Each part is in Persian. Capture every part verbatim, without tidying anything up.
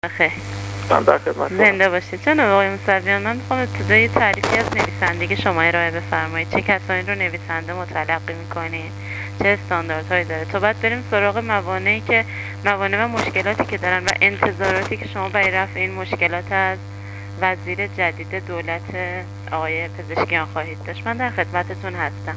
خیلی من در خدمت زنده باشید. جناب آقای موسویان، من میخوام ابتدای تعریفی از نویسندگی شما ارائه بفرمایید. چه کسانی رو نویسنده متلقی میکنید؟ چه استانداردهایی داره؟ تا بعد بریم سراغ موانعی که موانع و مشکلاتی که دارن و انتظاراتی که شما برای رفع این مشکلات از وزیر جدید دولت آقای پزشکیان خواهید داشت. من در خدمتتون هستم.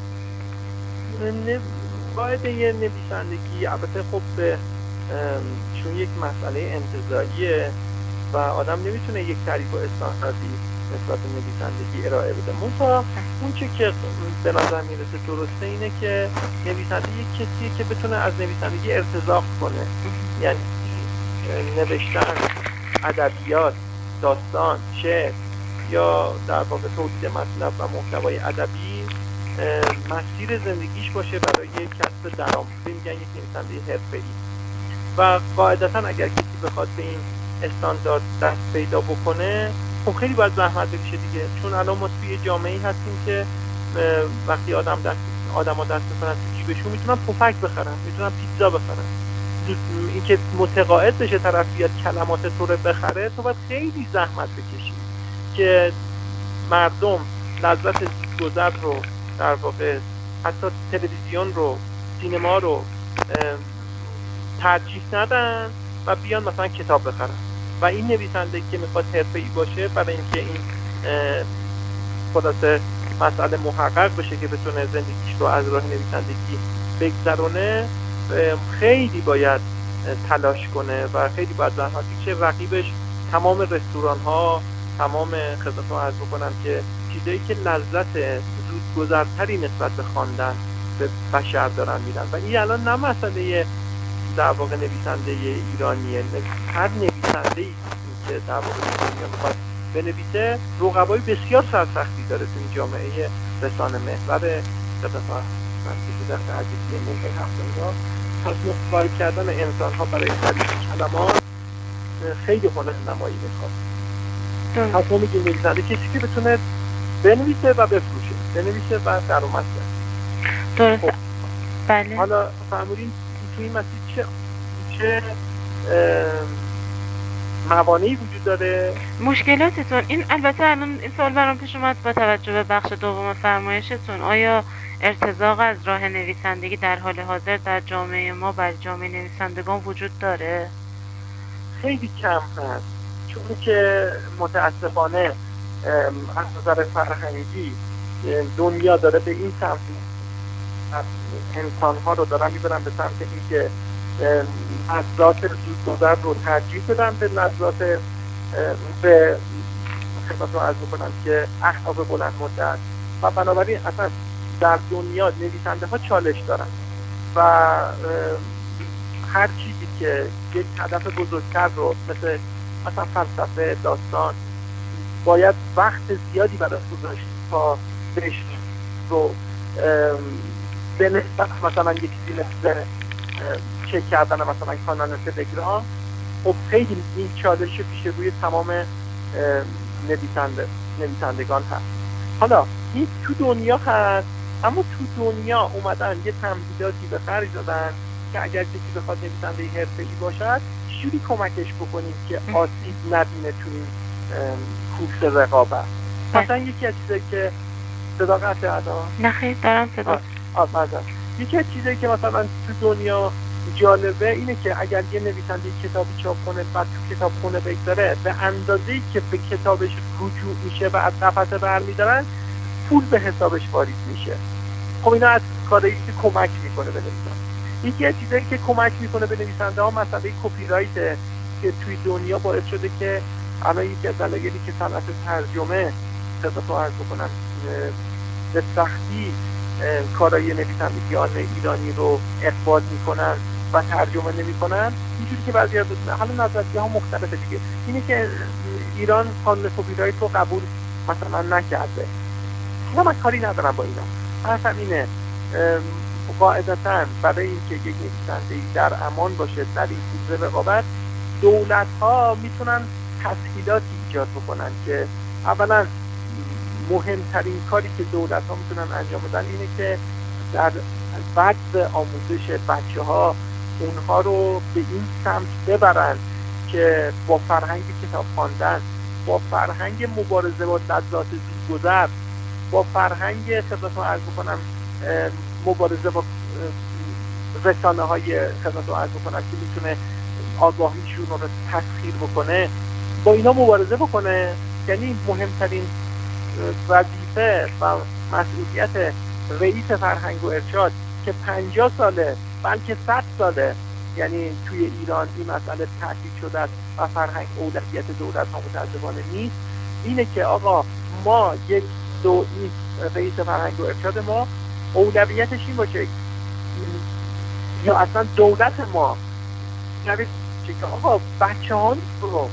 باید یه نویسندگی البته خب به چون یک مسئله انتزاعیه و آدم نمیتونه یک تعریف و استانداردی نسبت به نویسندگی ارائه بده. منتها اون چه که به نظر میرسه درسته اینه که نویسنده یک کسیه که بتونه از نویسندگی ارتزاق کنه، یعنی نوشتن ادبیات، داستان، شعر یا در واقع تولید مطلب و محتوای ادبی مسیر زندگیش باشه برای کسب درآمد. میگن یک نویسنده حرفه‌ای و قاعدتا اگر کسی بخواد به این استاندارد دست پیدا بکنه خب خیلی باید زحمت بکشه دیگه، چون الان ما توی جامعه‌ای هستیم که وقتی آدم دست آدم‌ها دست می‌کنن تو جیبشون میتونن پفک بخرن، میتونن پیتزا بخرن. اینکه متقاعد بشه طرف بیاد کلمات تو رو بخره، تو باید خیلی زحمت بکشی که مردم لذت گذر رو در واقع حتی تلویزیون رو، سینما رو ترجیح ندن و بیان مثلا کتاب بخرن. و این نویسنده که میخواد حرفه‌ای باشه برای اینکه این خلاصه مسئله محقق بشه که بتونه زندگیش رو از راه نویسندگی بگذرونه، خیلی باید تلاش کنه و خیلی باید زحمت بکشه. رقیبش تمام رستوران ها، تمام خدمت رو عرض بکنم که چیزایی که لذت زودگذرتری نسبت به خواندن به بشر دارن میدن. و این الان نه مسئله در واقع نویسنده ایرانیه، هر نویسنده‌ای که در واقع میخواد بنویسه رقبای بسیار سرسختی داره تو این جامعه رسانه محور خدمت در عجیبیه ممکن هفتانیا. پس مخاطب کردن انسان ها برای تعریف کلمات خیلی هنر نمایی میخواد. پس ما میگیم نویسنده کسی که بتونه بنویسه و بفروشه، بنویسه و درآمد بیاره. درسته. بله. حالا فرمودین تو این مسیر چه چه موانعی وجود داره؟ مشکلاتتون این البته الان این سوال برام پیش اومد با توجه به بخش دوم فرمایشتون، آیا ارتزاق از راه نویسندگی در حال حاضر در جامعه ما بر جامعه نویسندگان وجود داره؟ خیلی کم هست، چون که متاسفانه از نظر فرهنگی دنیا داره به این سمت انسان ها رو دارن میبرن به سمت این که لذات زودگذر رو ترجیح بدن به لذات به خدمت رو عرض بکنم که اهداف بلند مدت. و بنابراین اصلا در دنیا نویسنده ها چالش دارن و هر چیزی که یک هدف بزرگتر رو مثل مثلا فلسفه، داستان، باید وقت زیادی برای گذاشت تا بهش رو به نسبت مثلا یک چیزی مثل چک کردن مثلا کانال تلگرام، خب خیلی این چالش پیش روی تمام نویسنده نویسندگان هست. حالا این تو دنیا هست، اما تو دنیا اومدن یه تمهیداتی به خرج دادن که اگر کسی بخواد نویسنده حرفه‌ای باشد چجوری کمکش بکنیم که آسیب نبینه تو این کوس رقابت. مثلا یکی از چیزایی که صدا قطع الان نه خیلی دارم صدا آمدن. یکی از چیزایی که مثلا تو دنیا جالبه اینه که اگر یه نویسنده کتابی چاپ کنه بعد تو کتابخونه بگذاره، به اندازه‌ای که به کتابش رجوع میشه و از قفسه برمی‌دارن پول به حسابش واریز میشه. خب اینا از کارهایی که کمک میکنه به نویسنده. یکی از چیزایی که کمک میکنه به نویسنده ها مسئله کپی رایت که توی دنیا باعث شده که الان یکی از دلایلی که صنعت ترجمه خدمت رو عرض بکنم به سختی کارهای نویسندگان ایرانی رو اقبال میکنن و ترجمه نمیکنن، اینجوری که بعضی از حالا نظریه ها مختلفه دیگه، اینه که ایران قانون کپی رایت رو قبول مثلا نکرده. نه من کاری ندارم با اینا، اصلا اینه قاعدتا برای اینکه یک نویسنده‌ای در امان باشه در این کوزه رقابت، دولت ها میتونن تسهیلاتی ایجاد بکنن که اولا مهمترین کاری که دولت ها میتونن انجام بدن اینه که در بعد آموزش بچه ها اونها رو به این سمت ببرن که با فرهنگ کتاب خواندن، با فرهنگ مبارزه با لذات زودگذر، با فرهنگ خدمتتون عرض بکنم مبارزه با رسانه های خدمتتون عرض بکنم که میتونه آگاهیشون رو تسخیر بکنه، با اینا مبارزه بکنه. یعنی مهمترین وظیفه و مسئولیت رئیس فرهنگ و ارشاد که پنجاه ساله بلکه صد ساله یعنی توی ایران این مسئله تأکید شده است و فرهنگ اولویت دولت ها متاسفانه نیست، اینه که آقا ما یک دو این رئیس فرهنگ و ارشاد ما اولویتش این باشه یا اصلا دولت ما نوید که آقا بچه ها رو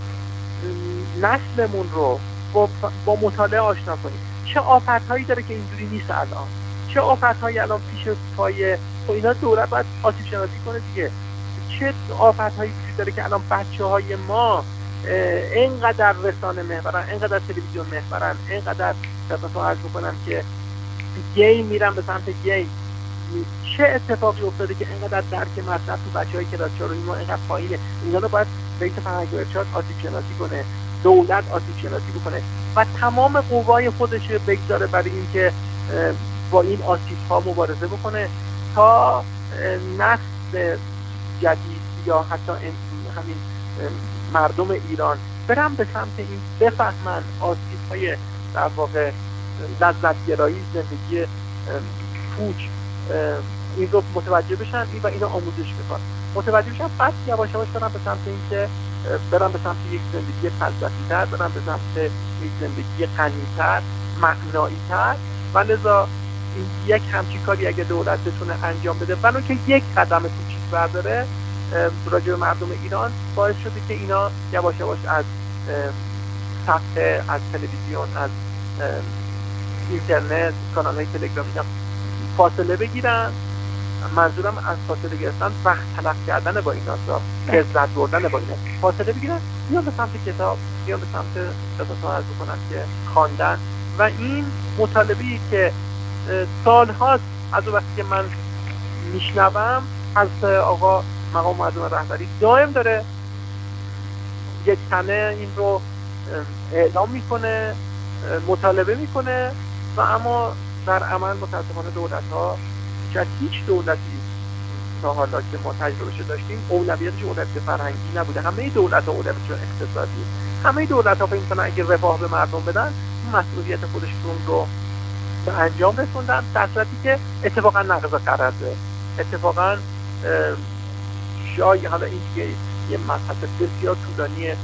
نسلمون رو با, با مطالعه آشنا کنیم. چه آفت‌هایی داره که اینجوری نیست الان، چه آفت‌هایی الان پیش پای تو اینا دولت باید آسیب شناسی کنه دیگه. چه آفت‌هایی وجود داره که الان بچه‌های ما اینقدر رسانه محورن، اینقدر تلویزیون محورن، اینقدر مثلا عرض بکنم که گیم میرن به سمت گیم. چه اتفاقی افتاده که اینقدر درک مطلب تو بچه‌های کلاس چهار ما اینقدر پایینه؟ اینا رو باید رئیس فرهنگ و ارشاد آسیب شناسی کنه، دولت آسیب شناسی بکنه و تمام قوای خودش بگذاره برای اینکه با این آسیب‌ها مبارزه بکنه تا نسل جدید یا حتی همین مردم ایران برن به سمت این بفهمن آسیب‌های در واقع لذت‌گرایی زندگی پوچ این رو متوجه بشن و اینو آموزش بکنن، متوجه بشن، بعد یواش یواش برن به سمت اینکه برن به سمت یک زندگی فلسفی‌تر، برن به سمت یک زندگی غنی‌تر، معنایی‌تر. و لذا این یک همچین کاری اگه دولت بتونه انجام بده ولو که یک قدم کوچیک برداره راجع به مردم ایران، باعث شده که اینا یواش یواش از صفحه، از تلویزیون، از اینترنت، کانال‌های تلگرامی فاصله بگیرن. منظورم از فاصله گرفتن وقت تلف کردن با اینا، لذت بردن با اینا، فاصله بگیرن، بیان به سمت کتاب، بیان به سمت خدمتتون عرض بکنم که خواندن. و این مطالبه‌ای که سال‌هاست از وقتی که من میشنوم از آقا مقام معظم رهبری دائم داره یک تنه این رو اعلام میکنه، مطالبه میکنه و اما در عمل متاسفانه دولت‌ها که هیچ دولتی تا حالا که ما تجربهش داشتیم اولویتش اولویت فرهنگی نبوده. همه دولت‌ها اولویتشون اقتصادی، همه دولت‌ها فکر می‌کنن اگه رفاه به مردم بدن مسئولیت خودشون رو به انجام رسوندن، در صورتی که اتفاقا نقض قرارداد، اتفاقا شاید حالا این دیگه یه مبحث بسیار طولانی یه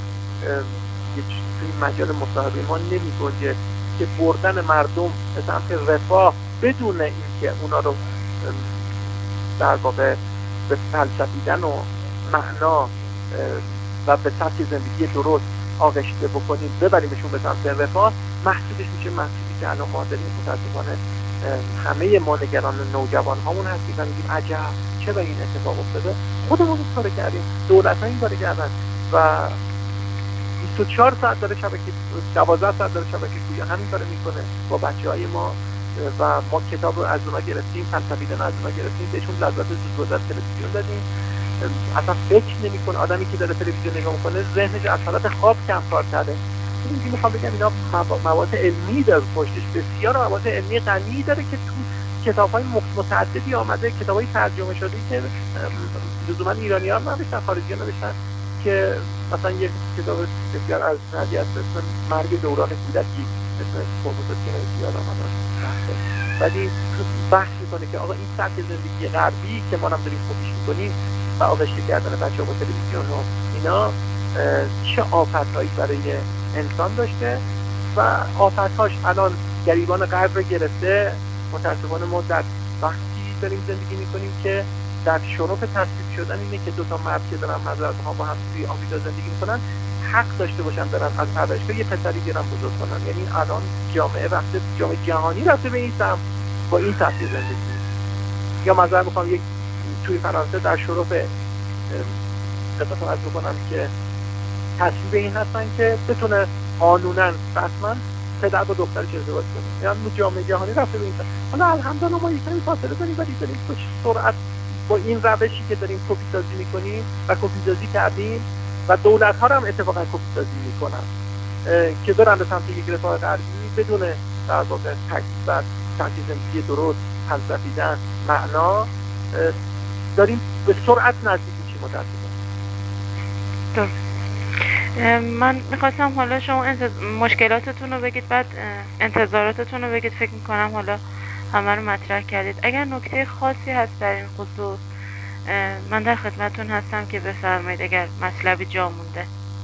توی مجال مصاحبه ما نمی‌گنجه که بردن مردم به سمت رفاه بدون اینکه اونا رو در واقع به فلسفیدن و معنا و به سطح زندگی درست آغشته بکنیم ببریمشون به سمت رفاه، محصولش میشه محصولی که الان ما داریم. متاسفانه همه ما نگران نوجوان هامون هستیم و میگیم عجب چرا این اتفاق افتاده، خودمون این کارو کردیم، دولت ها این کارو کردن و بیست و چهار ساعت داره شبکه، دوازده ساعت داره شبکه گویا همین کارو میکنه با بچهای ما و ما کتاب رو از اونا گرفتیم، فلسفیدن از اونا گرفتیم، بهشون لذت زودگذر تلویزیون دادیم. اصلا فکر نمیکنه آدمی که داره تلویزیون نگاه میکنه ذهنش از حالت خواب کم کار کرده. این میخوام بگم اینا مواد علمی داره پشتش، بسیار مواد علمی غنی داره که تو کتاب‌های متعددی آمده، کتاب‌های ترجمه شده که لزوما ایرانی‌ها نوشتن، خارجی‌ها نوشتن، که مثلا یک کتاب بسیار از نظری است اسم مرگ دوران کودکی، اسم پروفسور کنیزی یادم اومد، ولی بحث میکنه که آقا این سطح زندگی غربی که ما هم داریم خوبیش میکنیم و آغشته کردن بچه‌ها با تلویزیون و اینا چه آفت‌هایی برای انسان داشته و آفت‌هاش الان گریبان غرب رو گرفته. متأسفانه ما در وقتی داریم زندگی میکنیم که در شرف تصویب شدن اینه که دو تا مرد که دارن مزرعه‌ها با هم توی آمریکا زندگی میکنن حق داشته باشن برن از پرورشگاه یه پسری بیارن بزرگ کنن. یعنی الان جامعه رفته، جامعه جهانی رفته به این سمت با این سطح زندگی. یا مثلا میخوام یک توی فرانسه در شرف خدمتتون عرض بکنم که تصویب این هستن که بتونه قانونا رسما پدر با دخترش ازدواج کنه. یعنی جامعه جهانی رفته به این سمت. حالا الحمدلله ما یک کمی فاصله داریم ولی داریم با سرعت با این روشی که داریم کپی سازی میکنیم و کپی سازی کردیم و دولت ها هم اتفاقا کپی سازی میکنن که دارن به سمت یک رفاه غربی بدون در واقع تکثیر تنظیمی درست پذیرفتن معنا داریم به سرعت نزدیک میشیم متأسفانه. درست. من میخواستم حالا شما انتظ... مشکلاتتون رو بگید، بعد انتظاراتتون رو بگید. فکر میکنم حالا همه رو مطرح کردید. اگر نکته خاصی هست در این خصوص من در خدمتتون هستم که بفرمایید اگر مطلبی جا مونده.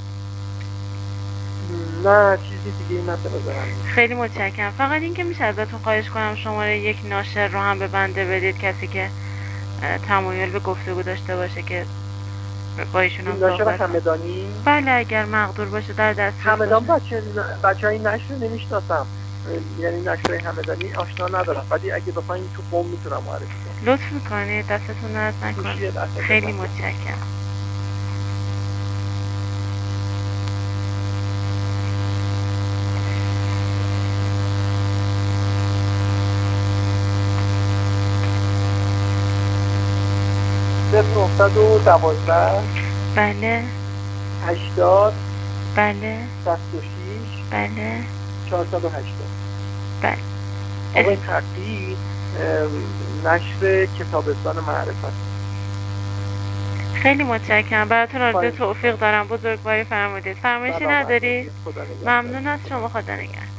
نه چیزی دیگه این بذارم. خیلی متشکرم. فقط این که میشه ازتون خواهش کنم شماره یک ناشر رو هم به بنده بدید، کسی که تمایل به گفتگو داشته باشه که با ایشون هم ناشر صحبت همدانی. بله اگر مقدور باشه در دست همدان بچه بچه های نشر نمیشناسم، یعنی نشر همدانی آشنا ندارم، ولی اگه بخواین تو قوم میتونم معرفی کنم. لطف میکنید، دستتون درد نکنه. خیلی متشکرم. صفر نهصد و دوازده بله هشتاد بله شصت و شش بله چهارصد و هشتاد. بله. آقای تقی نشر کتابستان معرفت. خیلی متشکرم. براتون آرزوی توفیق دارم. بزرگواری فرمودید. فرمایشی ندارید؟ ممنون از شما. خدا نگهدار.